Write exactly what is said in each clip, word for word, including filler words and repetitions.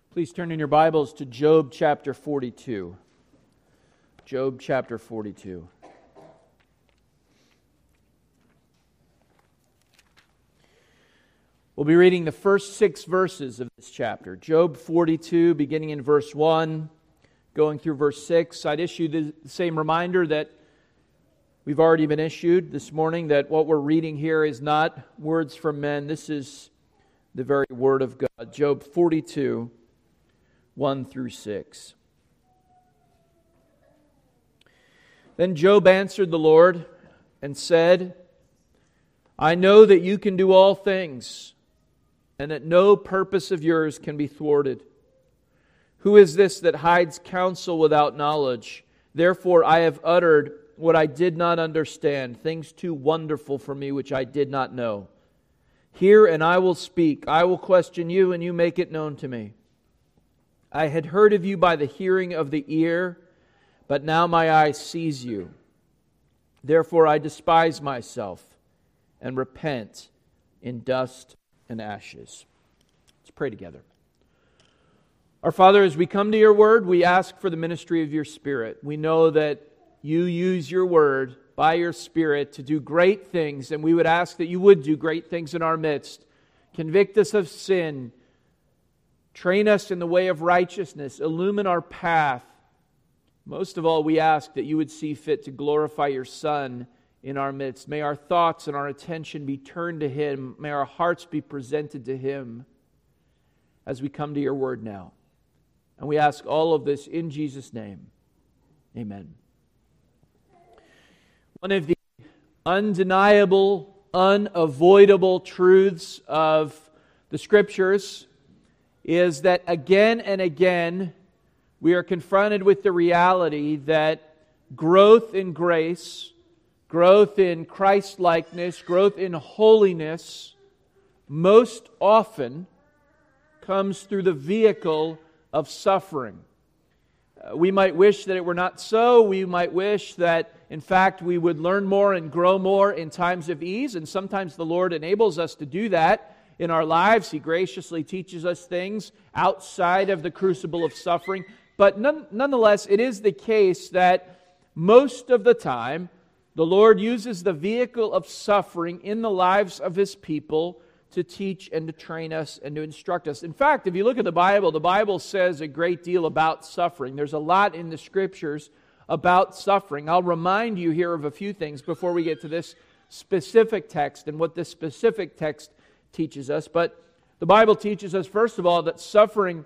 Please turn in your Bibles to Job chapter forty-two. Job chapter forty-two. We'll be reading the first six verses of this chapter. Job forty-two, beginning in verse one, going through verse six. I'd issue the same reminder that we've already been issued this morning, that what we're reading here is not words from men. This is the very Word of God. Job forty-two, one through six. Then Job answered the Lord and said, I know that you can do all things, and that no purpose of yours can be thwarted. Who is this that hides counsel without knowledge? Therefore I have uttered what I did not understand, things too wonderful for me which I did not know. Hear, and I will speak. I will question you, and you make it known to me. I had heard of you by the hearing of the ear, but now my eye sees you. Therefore I despise myself and repent in dust and ashes. Let's pray together. Our Father, as we come to your word, we ask for the ministry of your Spirit. We know that you use your word by your Spirit to do great things, and we would ask that you would do great things in our midst. Convict us of sin. Train us in the way of righteousness. Illumine our path. Most of all, we ask that you would see fit to glorify your Son in our midst. May our thoughts and our attention be turned to Him. May our hearts be presented to Him as we come to your word now. And we ask all of this in Jesus' name. Amen. One of the undeniable, unavoidable truths of the Scriptures is that again and again we are confronted with the reality that growth in grace, growth in Christ-likeness, growth in holiness most often comes through the vehicle of suffering. Uh, we might wish that it were not so. We might wish that, in fact, we would learn more and grow more in times of ease, and sometimes the Lord enables us to do that in our lives. He graciously teaches us things outside of the crucible of suffering. But none, nonetheless, it is the case that most of the time, the Lord uses the vehicle of suffering in the lives of His people to teach and to train us and to instruct us. In fact, if you look at the Bible, the Bible says a great deal about suffering. There's a lot in the Scriptures about suffering. I'll remind you here of a few things before we get to this specific text and what this specific text teaches us. But the Bible teaches us, first of all, that suffering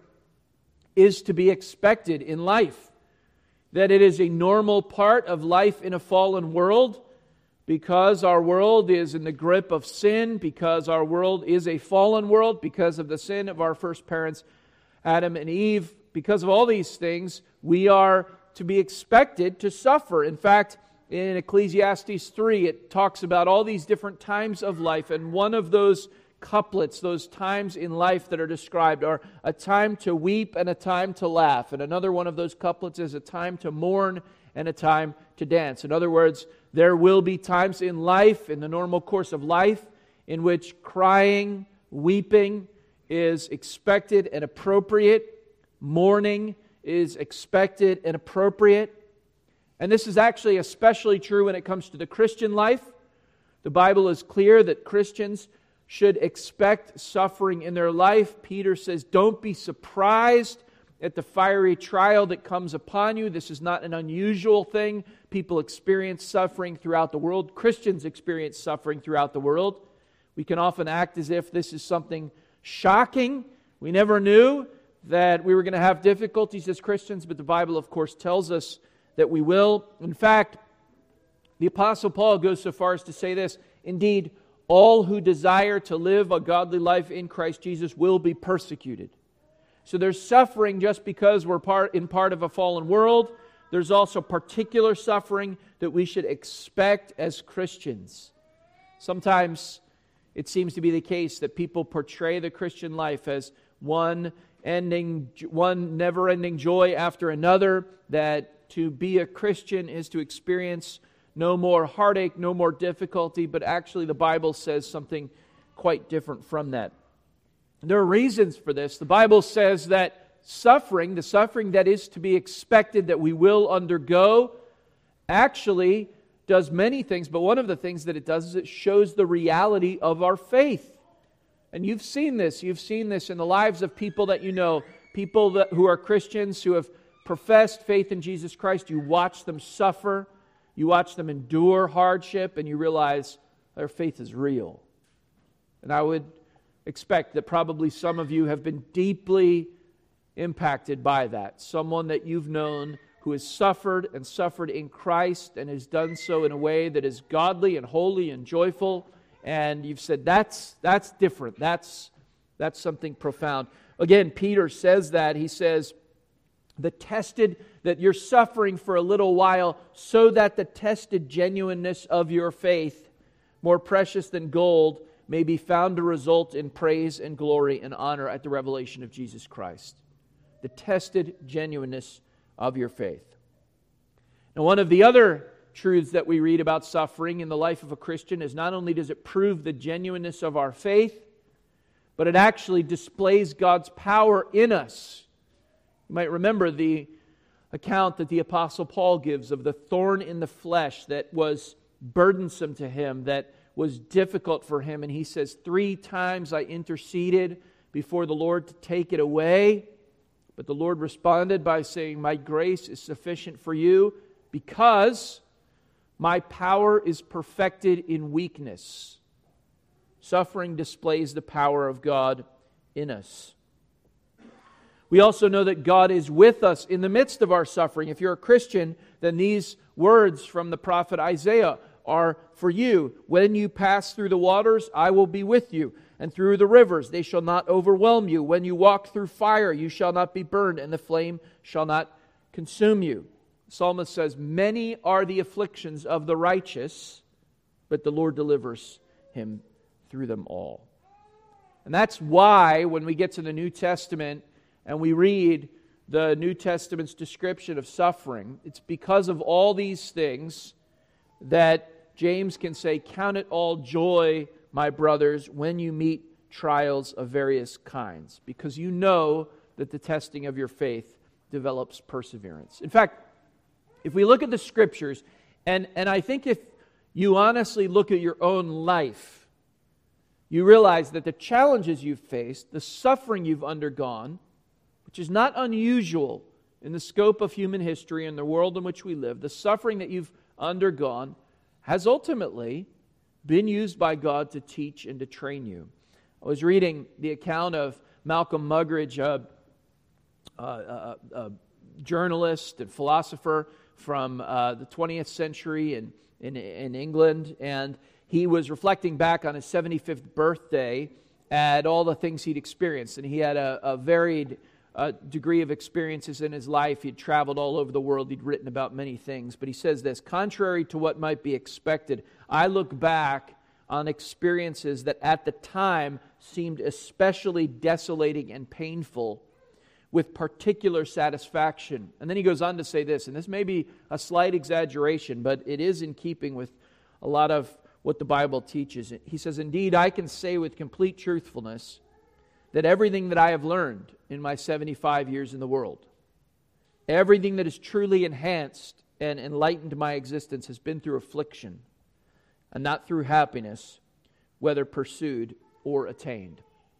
is to be expected in life. That it is a normal part of life in a fallen world, because our world is in the grip of sin, because our world is a fallen world, because of the sin of our first parents, Adam and Eve. Because of all these things, we are to be expected to suffer. In fact, in Ecclesiastes three, it talks about all these different times of life, and one of those couplets, those times in life that are described, are a time to weep and a time to laugh. And another one of those couplets is a time to mourn and a time to dance. In other words, there will be times in life, in the normal course of life, in which crying, weeping is expected and appropriate. Mourning is expected and appropriate. And this is actually especially true when it comes to the Christian life. The Bible is clear that Christians should expect suffering in their life. Peter says, don't be surprised at the fiery trial that comes upon you. This is not an unusual thing. People experience suffering throughout the world. Christians experience suffering throughout the world. We can often act as if this is something shocking. We never knew that we were going to have difficulties as Christians, but the Bible, of course, tells us that we will. In fact, the Apostle Paul goes so far as to say this, indeed, all who desire to live a godly life in Christ Jesus will be persecuted. So there's suffering just because we're part in part of a fallen world. There's also particular suffering that we should expect as Christians. Sometimes it seems to be the case that people portray the Christian life as one ending, one never-ending joy after another, that to be a Christian is to experience no more heartache, no more difficulty, but actually the Bible says something quite different from that. There are reasons for this. The Bible says that suffering, the suffering that is to be expected that we will undergo, actually does many things, but one of the things that it does is it shows the reality of our faith. And you've seen this. You've seen this in the lives of people that you know, people that, who are Christians, who have professed faith in Jesus Christ. You watch them suffer. You watch them endure hardship, and you realize their faith is real. And I would expect that probably some of you have been deeply impacted by that. Someone that you've known who has suffered and suffered in Christ and has done so in a way that is godly and holy and joyful. And you've said, that's that's different. That's, that's something profound. Again, Peter says that. He says, the tested, that you're suffering for a little while so that the tested genuineness of your faith, more precious than gold, may be found to result in praise and glory and honor at the revelation of Jesus Christ. The tested genuineness of your faith. Now, one of the other truths that we read about suffering in the life of a Christian is not only does it prove the genuineness of our faith, but it actually displays God's power in us. You might remember the account that the Apostle Paul gives of the thorn in the flesh that was burdensome to him, that was difficult for him. And he says, three times I interceded before the Lord to take it away. But the Lord responded by saying, my grace is sufficient for you because my power is perfected in weakness. Suffering displays the power of God in us. We also know that God is with us in the midst of our suffering. If you're a Christian, then these words from the prophet Isaiah are for you. When you pass through the waters, I will be with you. And through the rivers, they shall not overwhelm you. When you walk through fire, you shall not be burned, and the flame shall not consume you. The psalmist says, many are the afflictions of the righteous, but the Lord delivers him through them all. And that's why when we get to the New Testament and we read the New Testament's description of suffering, it's because of all these things that James can say, count it all joy, my brothers, when you meet trials of various kinds, because you know that the testing of your faith develops perseverance. In fact, if we look at the Scriptures, and, and I think if you honestly look at your own life, you realize that the challenges you've faced, the suffering you've undergone, which is not unusual in the scope of human history and the world in which we live, the suffering that you've undergone has ultimately been used by God to teach and to train you. I was reading the account of Malcolm Muggeridge, a, a, a, a journalist and philosopher from uh, the twentieth century in, in, in England, and he was reflecting back on his seventy-fifth birthday at all the things he'd experienced, and he had a, a varied uh, degree of experiences in his life. He'd traveled all over the world. He'd written about many things, but he says this, contrary to what might be expected, I look back on experiences that at the time seemed especially desolating and painful with particular satisfaction. And then he goes on to say this, and this may be a slight exaggeration, but it is in keeping with a lot of what the Bible teaches. He says, indeed, I can say with complete truthfulness that everything that I have learned in my seventy-five years in the world, everything that has truly enhanced and enlightened my existence has been through affliction and not through happiness, whether pursued or attained.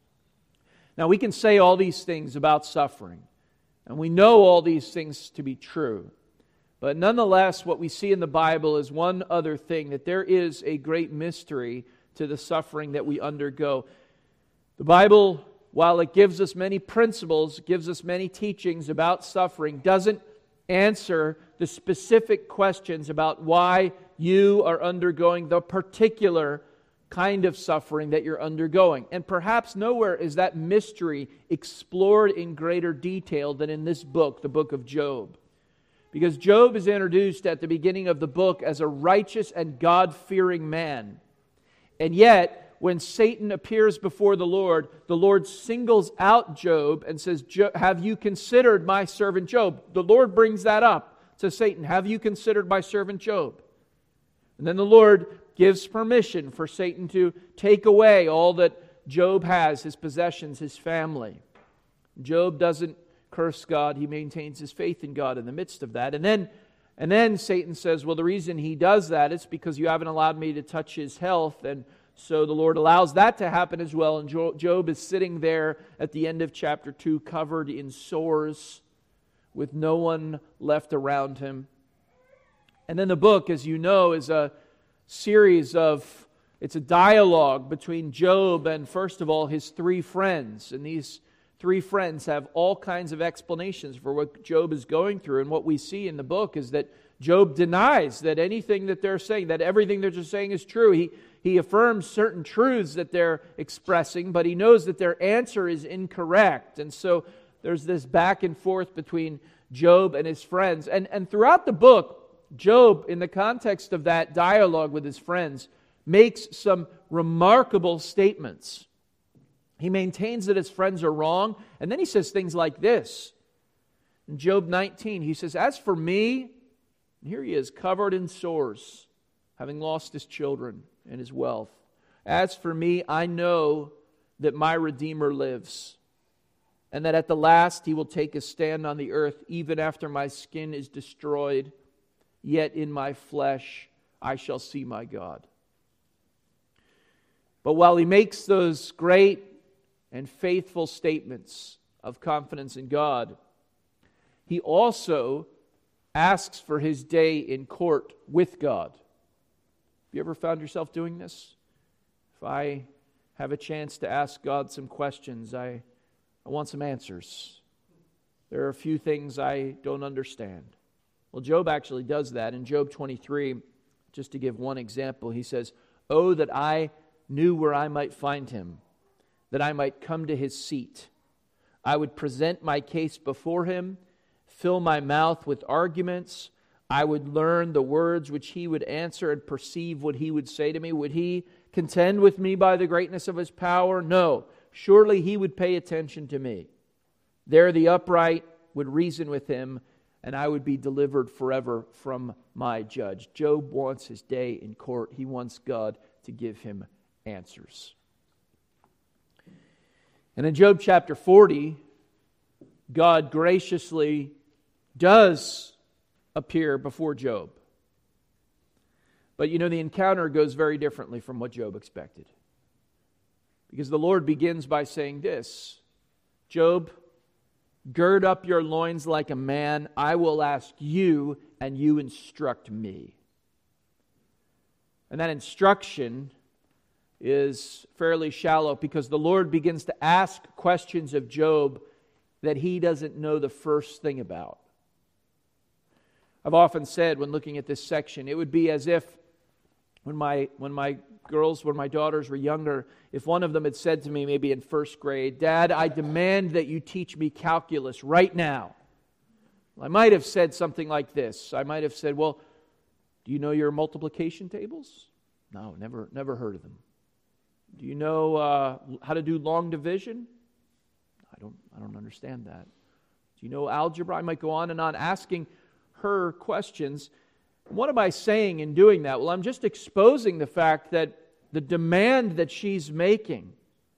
Now, we can say all these things about suffering, and we know all these things to be true. But nonetheless, what we see in the Bible is one other thing, that there is a great mystery to the suffering that we undergo. The Bible, while it gives us many principles, gives us many teachings about suffering, doesn't answer the specific questions about why you are undergoing the particular kind of suffering that you're undergoing. And perhaps nowhere is that mystery explored in greater detail than in this book, the book of Job. Because Job is introduced at the beginning of the book as a righteous and God-fearing man. And yet, when Satan appears before the Lord, the Lord singles out Job and says, have you considered my servant Job? The Lord brings that up to Satan. Have you considered my servant Job? And then the Lord gives permission for Satan to take away all that Job has, his possessions, his family. Job doesn't curse God. He maintains his faith in God in the midst of that. And then, and then Satan says, well, the reason he does that is because you haven't allowed me to touch his health. And so the Lord allows that to happen as well. And Job is sitting there at the end of chapter two, covered in sores, with no one left around him. And then the book, as you know, is a series of, it's a dialogue between Job and, first of all, his three friends. And these three friends have all kinds of explanations for what Job is going through. And what we see in the book is that Job denies that anything that they're saying, that everything they're just saying is true. He, he affirms certain truths that they're expressing, but he knows that their answer is incorrect. And so there's this back and forth between Job and his friends. And, and throughout the book, Job, in the context of that dialogue with his friends, makes some remarkable statements. He maintains that his friends are wrong, and then he says things like this. In Job nineteen, he says, "As for me," and here he is, covered in sores, having lost his children and his wealth. "As for me, I know that my Redeemer lives, and that at the last he will take his stand on the earth, even after my skin is destroyed. Yet in my flesh I shall see my God." But while he makes those great and faithful statements of confidence in God, he also asks for his day in court with God. Have you ever found yourself doing this? If I have a chance to ask God some questions, I, I want some answers. There are a few things I don't understand. Well, Job actually does that. In Job twenty-three, just to give one example, he says, "Oh, that I knew where I might find him, that I might come to his seat. I would present my case before him, fill my mouth with arguments. I would learn the words which he would answer and perceive what he would say to me. Would he contend with me by the greatness of his power? No, surely he would pay attention to me. There the upright would reason with him, and I would be delivered forever from my judge." Job wants his day in court. He wants God to give him answers. And in Job chapter forty, God graciously does appear before Job. But you know, the encounter goes very differently from what Job expected. Because the Lord begins by saying this, "Job, gird up your loins like a man. I will ask you, and you instruct me." And that instruction is fairly shallow because the Lord begins to ask questions of Job that he doesn't know the first thing about. I've often said when looking at this section, it would be as if when my when my girls, when my daughters were younger, if one of them had said to me maybe in first grade, "Dad, I demand that you teach me calculus right now." I might have said something like this. I might have said, "Well, do you know your multiplication tables?" "No, never never heard of them." "Do you know uh, how to do long division?" I don't I don't understand that." "Do you know algebra?" I might go on and on asking her questions. What am I saying in doing that? Well, I'm just exposing the fact that the demand that she's making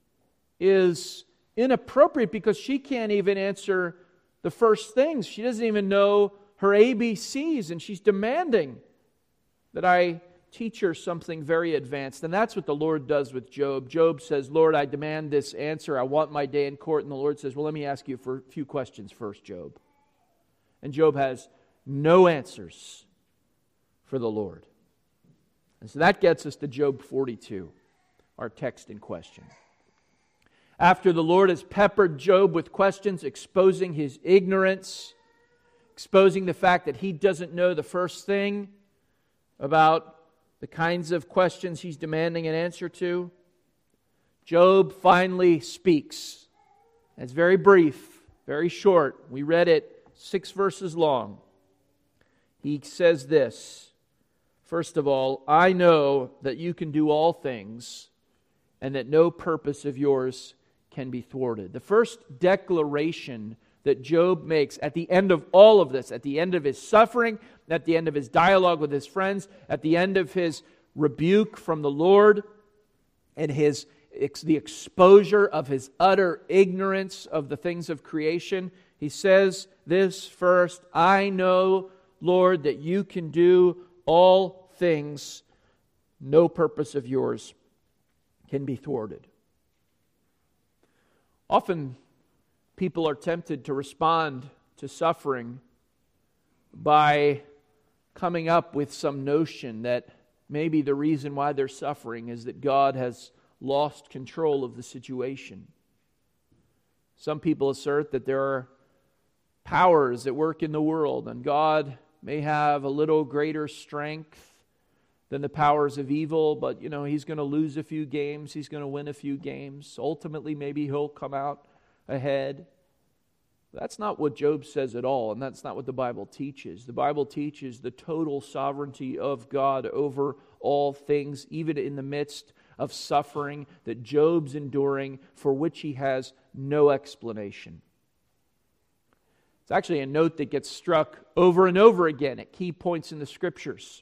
is inappropriate because she can't even answer the first things. She doesn't even know her A B Cs, and she's demanding that I teach her something very advanced. And that's what the Lord does with Job. Job says, "Lord, I demand this answer. I want my day in court." And the Lord says, "Well, let me ask you for a few questions first, Job." And Job has no answers for the Lord. And so that gets us to Job forty-two, our text in question. After the Lord has peppered Job with questions, exposing his ignorance, exposing the fact that he doesn't know the first thing about the kinds of questions he's demanding an answer to, Job finally speaks. It's very brief, very short. We read it, six verses long. He says this, first of all, "I know that you can do all things, and that no purpose of yours can be thwarted." The first declaration that Job makes at the end of all of this, at the end of his suffering, at the end of his dialogue with his friends, at the end of his rebuke from the Lord, and his the exposure of his utter ignorance of the things of creation, He says this first, I know, Lord, that you can do all things. No purpose of yours can be thwarted. Often people are tempted to respond to suffering by coming up with some notion that maybe the reason why they're suffering is that God has lost control of the situation. Some people assert that there are powers at work in the world, and God may have a little greater strength than the powers of evil, but you know, He's going to lose a few games, He's going to win a few games. Ultimately, maybe He'll come out ahead. That's not what Job says at all, and that's not what the Bible teaches. The Bible teaches the total sovereignty of God over all things, even in the midst of suffering that Job's enduring, for which he has no explanation. It's actually a note that gets struck over and over again at key points in the Scriptures.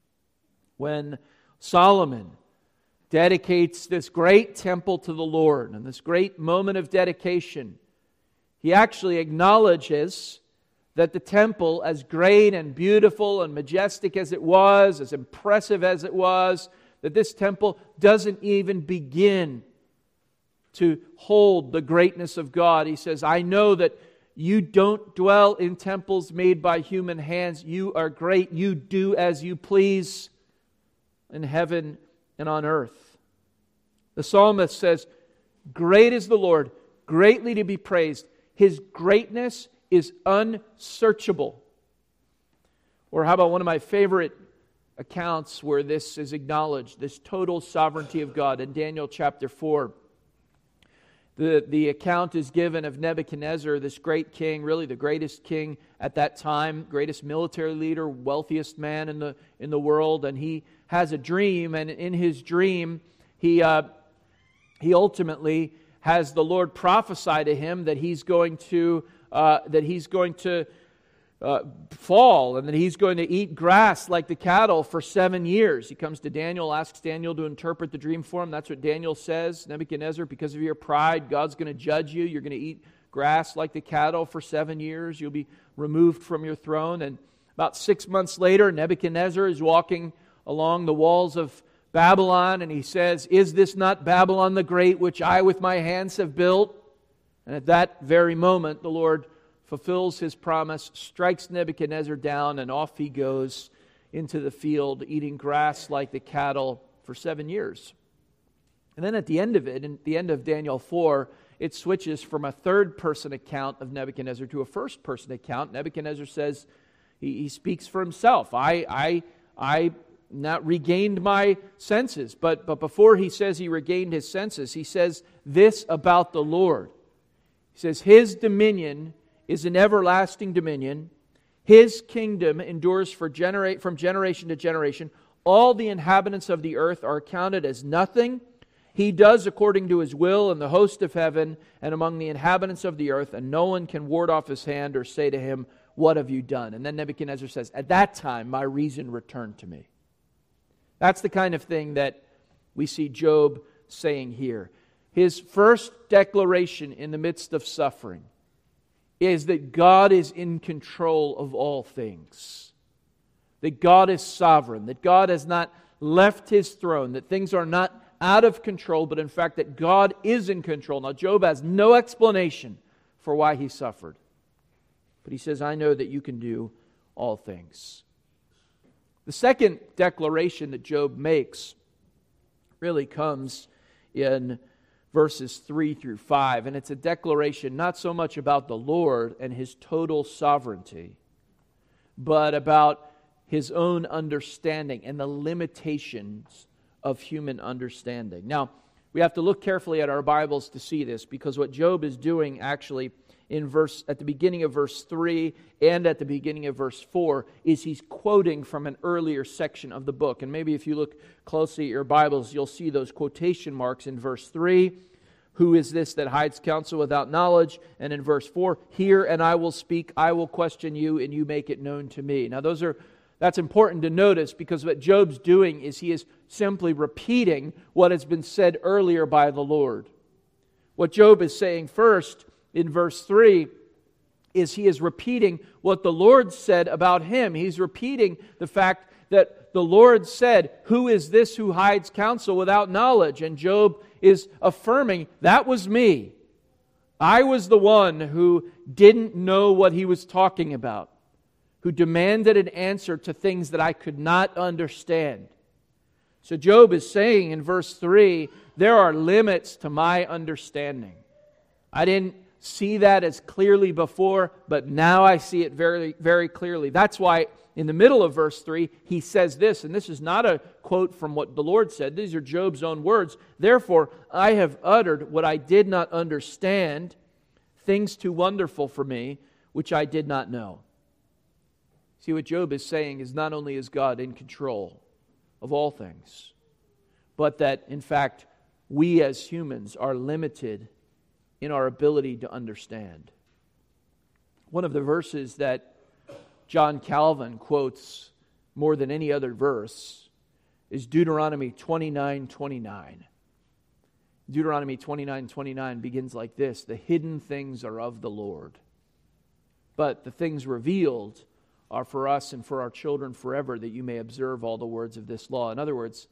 When Solomon dedicates this great temple to the Lord, and this great moment of dedication, he actually acknowledges that the temple, as great and beautiful and majestic as it was, as impressive as it was, that this temple doesn't even begin to hold the greatness of God. He says, I know that you don't dwell in temples made by human hands. You are great. You do as you please in heaven and on earth. The psalmist says, great is the Lord, greatly to be praised. His greatness is unsearchable. Or how about one of my favorite accounts where this is acknowledged, this total sovereignty of God in Daniel chapter four. The, the account is given of Nebuchadnezzar, this great king, really the greatest king at that time, greatest military leader, wealthiest man in the in the world, and he has a dream, and in his dream, he uh, he ultimately has the Lord prophesy to him that he's going to uh, that he's going to uh, fall, and that he's going to eat grass like the cattle for seven years. He comes to Daniel, asks Daniel to interpret the dream for him. That's what Daniel says. Nebuchadnezzar, because of your pride, God's going to judge you. You're going to eat grass like the cattle for seven years. You'll be removed from your throne. And about six months later, Nebuchadnezzar is walking along the walls of Babylon, and he says, is this not Babylon the Great, which I with my hands have built? And at that very moment, the Lord fulfills His promise, strikes Nebuchadnezzar down, and off he goes into the field, eating grass like the cattle for seven years. And then at the end of it, at the end of Daniel four, it switches from a third-person account of Nebuchadnezzar to a first-person account. Nebuchadnezzar says, he, he speaks for himself. I, I, I not regained my senses. But, but before he says he regained his senses, he says this about the Lord. He says, His dominion is an everlasting dominion. His kingdom endures for genera- from generation to generation. All the inhabitants of the earth are counted as nothing. He does according to His will in the host of heaven and among the inhabitants of the earth, and no one can ward off His hand or say to Him, what have you done? And then Nebuchadnezzar says, at that time my reason returned to me. That's the kind of thing that we see Job saying here. His first declaration in the midst of suffering is that God is in control of all things. That God is sovereign. That God has not left His throne. That things are not out of control, but in fact that God is in control. Now Job has no explanation for why he suffered. But he says, I know that you can do all things. The second declaration that Job makes really comes in verses three through five. And it's a declaration not so much about the Lord and His total sovereignty, but about His own understanding and the limitations of human understanding. Now, we have to look carefully at our Bibles to see this, because what Job is doing actually in verse at the beginning of verse three and at the beginning of verse four is he's quoting from an earlier section of the book. And maybe if you look closely at your Bibles, you'll see those quotation marks in verse three. Who is this that hides counsel without knowledge? And in verse four, hear and I will speak, I will question you and you make it known to me. Now those are that's important to notice, because what Job's doing is he is simply repeating what has been said earlier by the Lord. What Job is saying first in verse three is he is repeating what the Lord said about him. He's repeating the fact that the Lord said, "Who is this who hides counsel without knowledge?" And Job is affirming, that was me. I was the one who didn't know what he was talking about, who demanded an answer to things that I could not understand. So Job is saying in verse three, there are limits to my understanding. I didn't see that as clearly before, but now I see it very, very clearly. That's why in the middle of verse three, he says this, and this is not a quote from what the Lord said. These are Job's own words. Therefore, I have uttered what I did not understand, things too wonderful for me, which I did not know. See, what Job is saying is not only is God in control of all things, but that, in fact, we as humans are limited in our ability to understand. One of the verses that John Calvin quotes more than any other verse is Deuteronomy twenty-nine twenty-nine. Deuteronomy twenty-nine twenty-nine begins like this: the hidden things are of the Lord, but the things revealed are for us and for our children forever, that you may observe all the words of this law. In other words,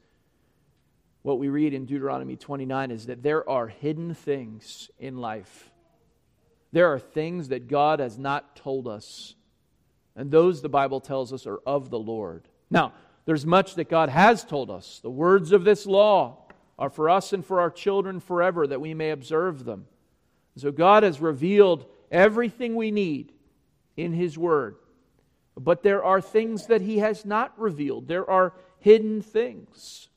what we read in Deuteronomy twenty-nine is that there are hidden things in life. There are things that God has not told us. And those, the Bible tells us, are of the Lord. Now, there's much that God has told us. The words of this law are for us and for our children forever, that we may observe them. So God has revealed everything we need in His Word. But there are things that He has not revealed. There are hidden things.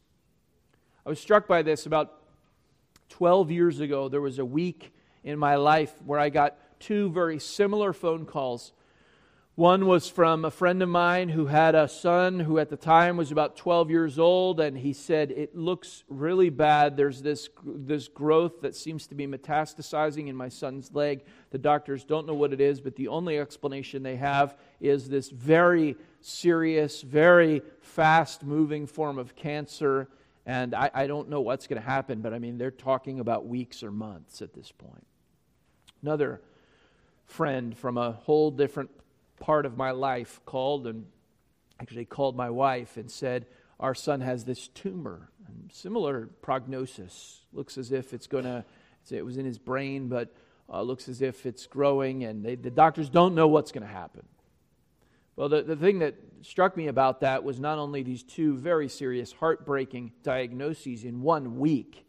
I was struck by this about twelve years ago. There was a week in my life where I got two very similar phone calls. One was from a friend of mine who had a son who at the time was about twelve years old, and he said, it looks really bad. There's this, this growth that seems to be metastasizing in my son's leg. The doctors don't know what it is, but the only explanation they have is this very serious, very fast-moving form of cancer, and I, I don't know what's going to happen, but I mean, they're talking about weeks or months at this point. Another friend from a whole different part of my life called and actually called my wife and said, our son has this tumor, and similar prognosis. Looks as if it's going to, it was in his brain, but uh, looks as if it's growing, and they, the doctors don't know what's going to happen. Well, the, the thing that struck me about that was not only these two very serious, heartbreaking diagnoses in one week,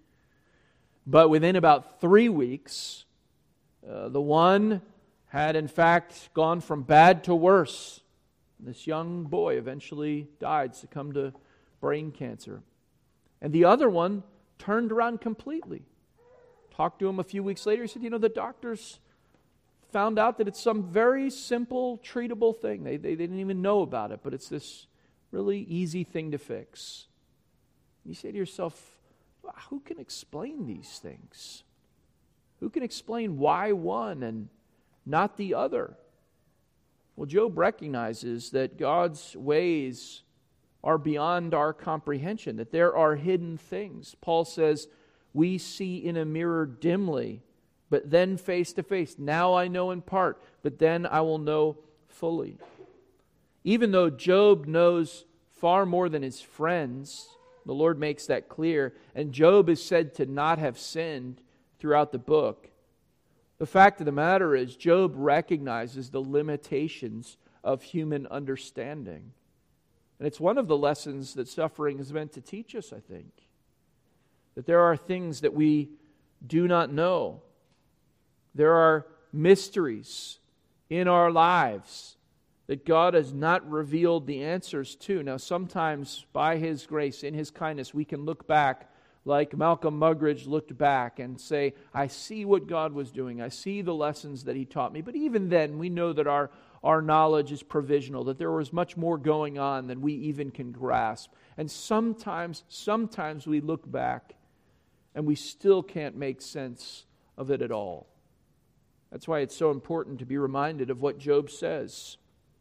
but within about three weeks, uh, the one had in fact gone from bad to worse. This young boy eventually died, succumbed to brain cancer. And the other one turned around completely. Talked to him a few weeks later. He said, you know, the doctors found out that it's some very simple, treatable thing. They, they, they didn't even know about it, but it's this really easy thing to fix. You say to yourself, who can explain these things? Who can explain why one and not the other? Well, Job recognizes that God's ways are beyond our comprehension, that there are hidden things. Paul says, we see in a mirror dimly, but then face to face. Now I know in part, but then I will know fully. Even though Job knows far more than his friends, the Lord makes that clear, and Job is said to not have sinned throughout the book. The fact of the matter is, Job recognizes the limitations of human understanding. And it's one of the lessons that suffering is meant to teach us, I think. That there are things that we do not know. There are mysteries in our lives that God has not revealed the answers to. Now, sometimes by His grace, in His kindness, we can look back like Malcolm Muggeridge looked back and say, I see what God was doing. I see the lessons that He taught me. But even then, we know that our, our knowledge is provisional, that there was much more going on than we even can grasp. And sometimes, sometimes we look back and we still can't make sense of it at all. That's why it's so important to be reminded of what Job says.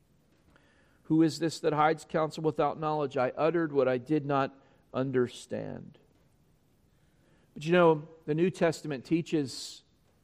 Who is this that hides counsel without knowledge? I uttered what I did not understand. But you know, the New Testament teaches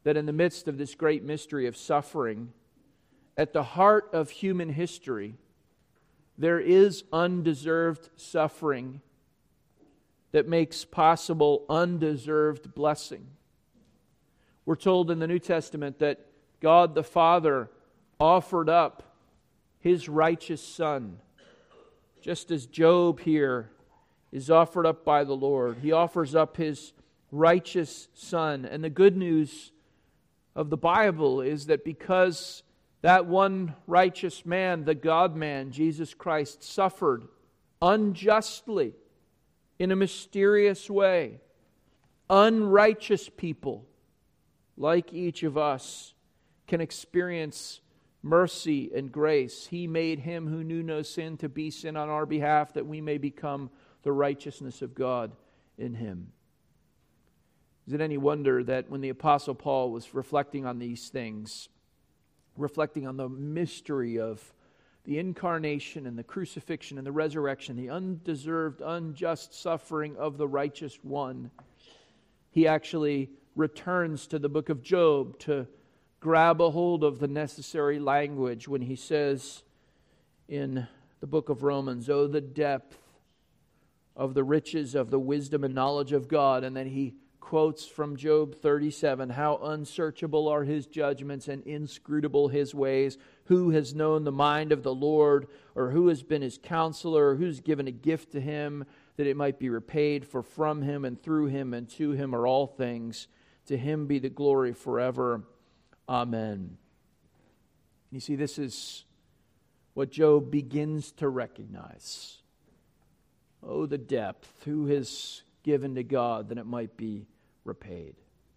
that in the midst of this great mystery of suffering, at the heart of human history, there is undeserved suffering that makes possible undeserved blessing. We're told in the New Testament that God the Father offered up His righteous Son, just as Job here is offered up by the Lord. He offers up His righteous Son. And the good news of the Bible is that because that one righteous man, the God-man, Jesus Christ, suffered unjustly in a mysterious way, unrighteous people, like each of us, can experience mercy and grace. He made Him who knew no sin to be sin on our behalf, that we may become the righteousness of God in Him. Is it any wonder that when the Apostle Paul was reflecting on these things, reflecting on the mystery of the incarnation and the crucifixion and the resurrection, the undeserved, unjust suffering of the righteous one, he actually returns to the book of Job to grab a hold of the necessary language when he says in the book of Romans, "Oh, the depth of the riches of the wisdom and knowledge of God." And then he quotes from Job thirty-seven, "How unsearchable are His judgments and inscrutable His ways. Who has known the mind of the Lord? Or who has been His counselor? Or who's given a gift to Him that it might be repaid? For from Him and through Him and to Him are all things. To Him be the glory forever. Amen." You see, this is what Job begins to recognize. Oh, the depth. Who has given to God that it might be repaid?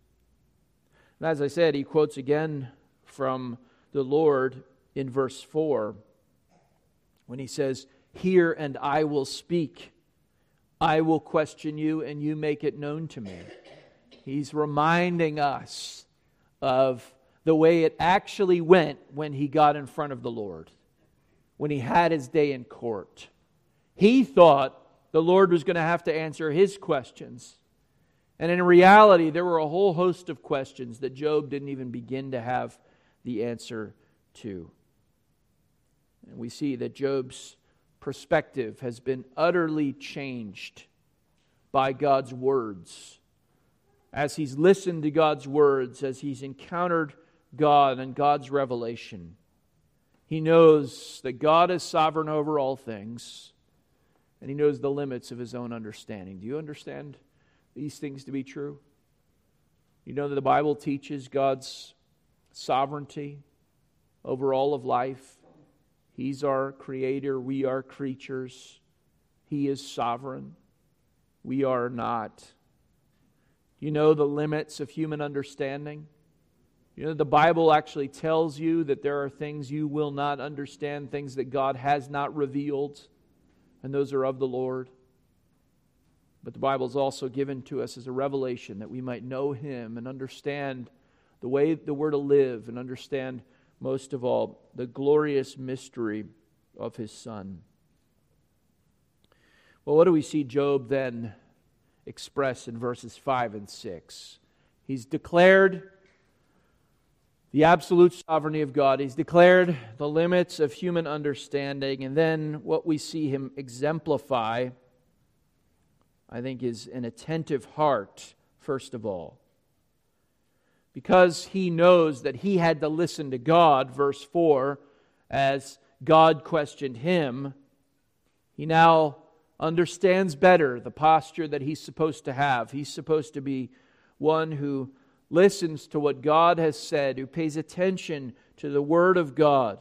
And as I said, he quotes again from the Lord in verse four when he says, "Hear and I will speak. I will question you and you make it known to me." He's reminding us of the way it actually went when he got in front of the Lord, when he had his day in court. He thought the Lord was going to have to answer his questions. And in reality, there were a whole host of questions that Job didn't even begin to have the answer to. And we see that Job's perspective has been utterly changed by God's words. As he's listened to God's words, as he's encountered God and God's revelation, he knows that God is sovereign over all things, and he knows the limits of his own understanding. Do you understand these things to be true? You know that the Bible teaches God's sovereignty over all of life. He's our creator. We are creatures. He is sovereign. We are not. You know the limits of human understanding? You know, the Bible actually tells you that there are things you will not understand, things that God has not revealed, and those are of the Lord. But the Bible is also given to us as a revelation that we might know Him and understand the way that we're to live, and understand, most of all, the glorious mystery of His Son. Well, what do we see Job then express in verses five and six? He's declared the absolute sovereignty of God. He's declared the limits of human understanding. And then what we see him exemplify, I think, is an attentive heart, first of all. Because he knows that he had to listen to God, verse four, as God questioned him, he now understands better the posture that he's supposed to have. He's supposed to be one who listens to what God has said, who pays attention to the Word of God.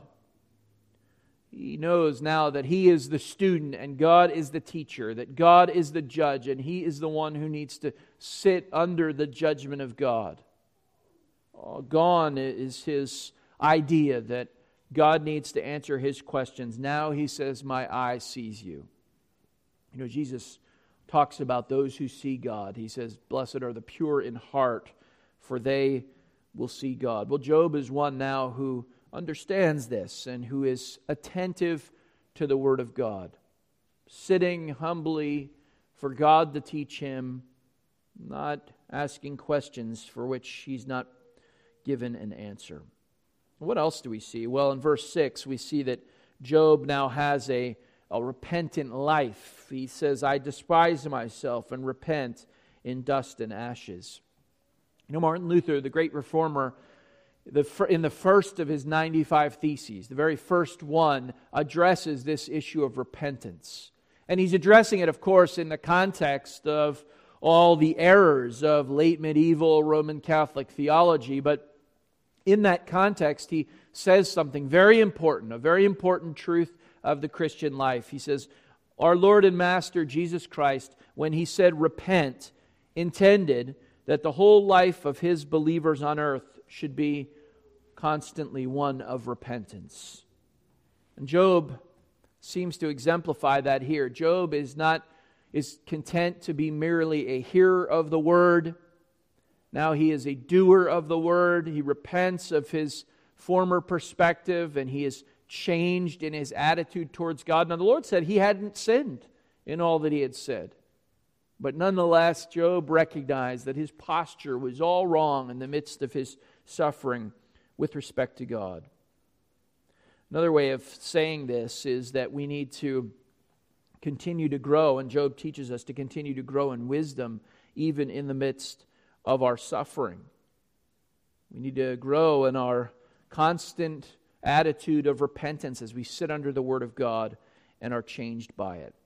He knows now that he is the student and God is the teacher, that God is the judge and he is the one who needs to sit under the judgment of God. Oh, gone is his idea that God needs to answer his questions. Now he says, "My eye sees you." You know, Jesus talks about those who see God. He says, "Blessed are the pure in heart, for they will see God." Well, Job is one now who understands this and who is attentive to the Word of God, sitting humbly for God to teach him, not asking questions for which he's not given an answer. What else do we see? Well, in verse six, we see that Job now has a, a repentant life. He says, I despise myself and repent in dust and ashes. You know, Martin Luther, the great reformer, the, in the first of his ninety-five Theses, the very first one, addresses this issue of repentance. And he's addressing it, of course, in the context of all the errors of late medieval Roman Catholic theology. But in that context, he says something very important, a very important truth of the Christian life. He says, our Lord and Master Jesus Christ, when He said repent, intended that the whole life of His believers on earth should be constantly one of repentance. And Job seems to exemplify that here. Job is not is content to be merely a hearer of the Word. Now he is a doer of the Word. He repents of his former perspective, and he is changed in his attitude towards God. Now the Lord said he hadn't sinned in all that he had said. But nonetheless, Job recognized that his posture was all wrong in the midst of his suffering with respect to God. Another way of saying this is that we need to continue to grow, and Job teaches us to continue to grow in wisdom even in the midst of our suffering. We need to grow in our constant attitude of repentance as we sit under the Word of God and are changed by it.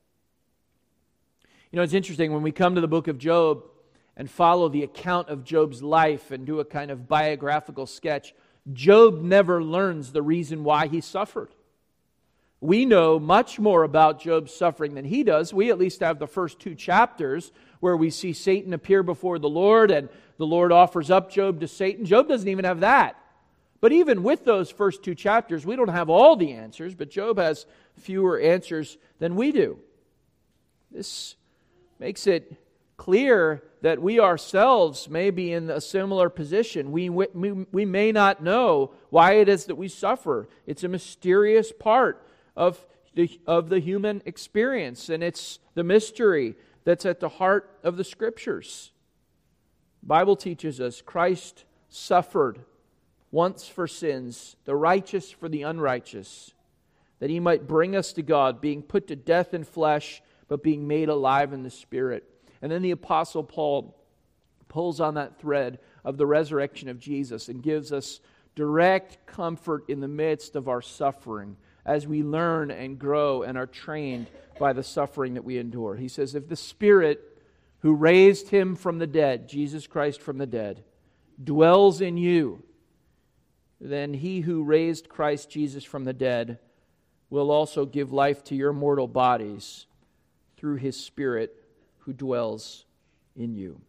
You know, it's interesting when we come to the book of Job and follow the account of Job's life and do a kind of biographical sketch, Job never learns the reason why he suffered. We know much more about Job's suffering than he does. We at least have the first two chapters where we see Satan appear before the Lord and the Lord offers up Job to Satan. Job doesn't even have that. But even with those first two chapters, we don't have all the answers, but Job has fewer answers than we do. This makes it clear that we ourselves may be in a similar position. We, we, we may not know why it is that we suffer. It's a mysterious part of the, of the human experience, and it's the mystery that's at the heart of the Scriptures. The Bible teaches us Christ suffered once for sins, the righteous for the unrighteous, that He might bring us to God, being put to death in flesh, but being made alive in the Spirit. And then the Apostle Paul pulls on that thread of the resurrection of Jesus and gives us direct comfort in the midst of our suffering as we learn and grow and are trained by the suffering that we endure. He says, if the Spirit who raised Him from the dead, Jesus Christ from the dead, dwells in you, then He who raised Christ Jesus from the dead will also give life to your mortal bodies through His Spirit who dwells in you.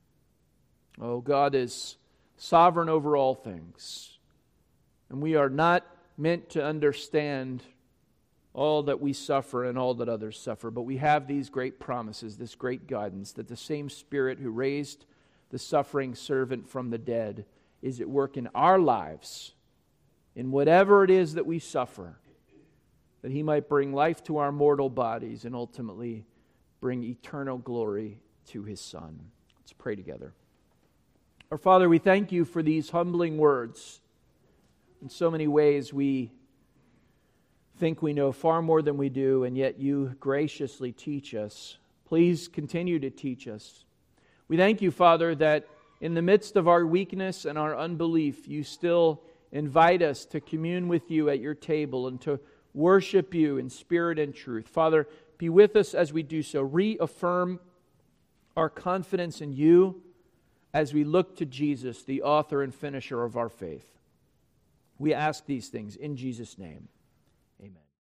Oh, God is sovereign over all things. And we are not meant to understand all that we suffer and all that others suffer. But we have these great promises, this great guidance, that the same Spirit who raised the suffering servant from the dead is at work in our lives, in whatever it is that we suffer, that He might bring life to our mortal bodies and ultimately bring eternal glory to His Son. Let's pray together. Our Father, we thank You for these humbling words. In so many ways we think we know far more than we do, and yet You graciously teach us. Please continue to teach us. We thank You, Father, that in the midst of our weakness and our unbelief, You still invite us to commune with You at Your table and to worship You in spirit and truth. Father, be with us as we do so. Reaffirm our confidence in You as we look to Jesus, the author and finisher of our faith. We ask these things in Jesus' name. Amen.